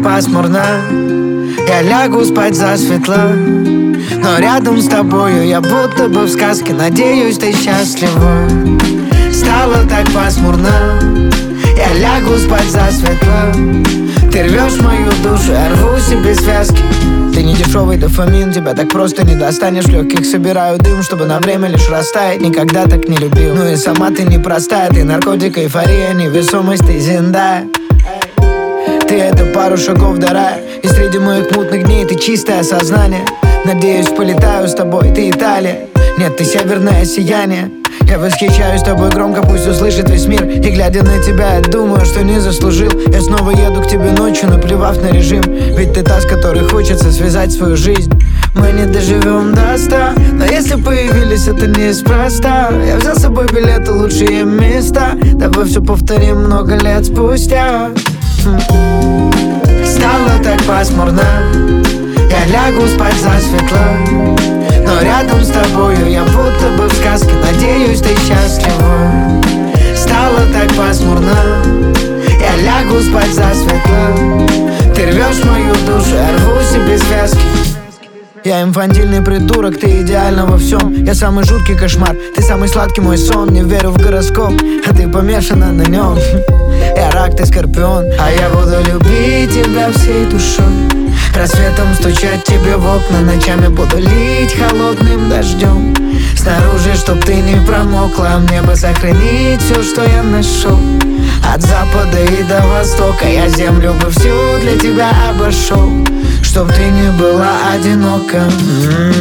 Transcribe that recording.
пасмурно, я лягу спать засветло, но рядом с тобою я будто бы в сказке. Надеюсь, ты счастлива. Стало так пасмурно, я лягу спать засветло. Ты рвешь мою душу, я рву себе связки. Ты не дешевый дофамин, тебя так просто не достанешь. В легких собираю дым, чтобы на время лишь растаять. Никогда так не любил, ну и сама ты непростая. Ты наркотик, эйфория, невесомость, ты Зендая. Ты это пару шагов до рая, и среди моих мутных дней ты чистое сознание. Надеюсь, полетаю с тобой, ты Италия. Нет, ты северное сияние. Я восхищаюсь тобой громко, пусть услышит весь мир. И глядя на тебя, я думаю, что не заслужил. Я снова еду к тебе ночью, наплевав на режим. Ведь ты та, с которой хочется связать свою жизнь. Мы не доживем до 100, но если появились, это неспроста. Я взял с собой билеты в лучшие места. Давай все повторим много лет спустя. Стало так пасмурно, я лягу спать засветло, но рядом с тобою я будто бы в сказке. Надеюсь, ты счастлива. Стало так пасмурно, я лягу спать засветло. Ты рвешь мою душу, я рву себе связки. Я инфантильный придурок, ты идеальна во всем. Я самый жуткий кошмар, ты самый сладкий мой сон. Не верю в гороскоп, а ты помешана на нем. Я рак, ты скорпион, а я буду любить тебя всей душой. Рассветом стучать тебе в окна, ночами буду лить холодным дождем. Снаружи, чтоб ты не промокла, мне бы сохранить все, что я нашел. От запада и до востока я землю бы всю для тебя обошел, чтоб ты не была одинока.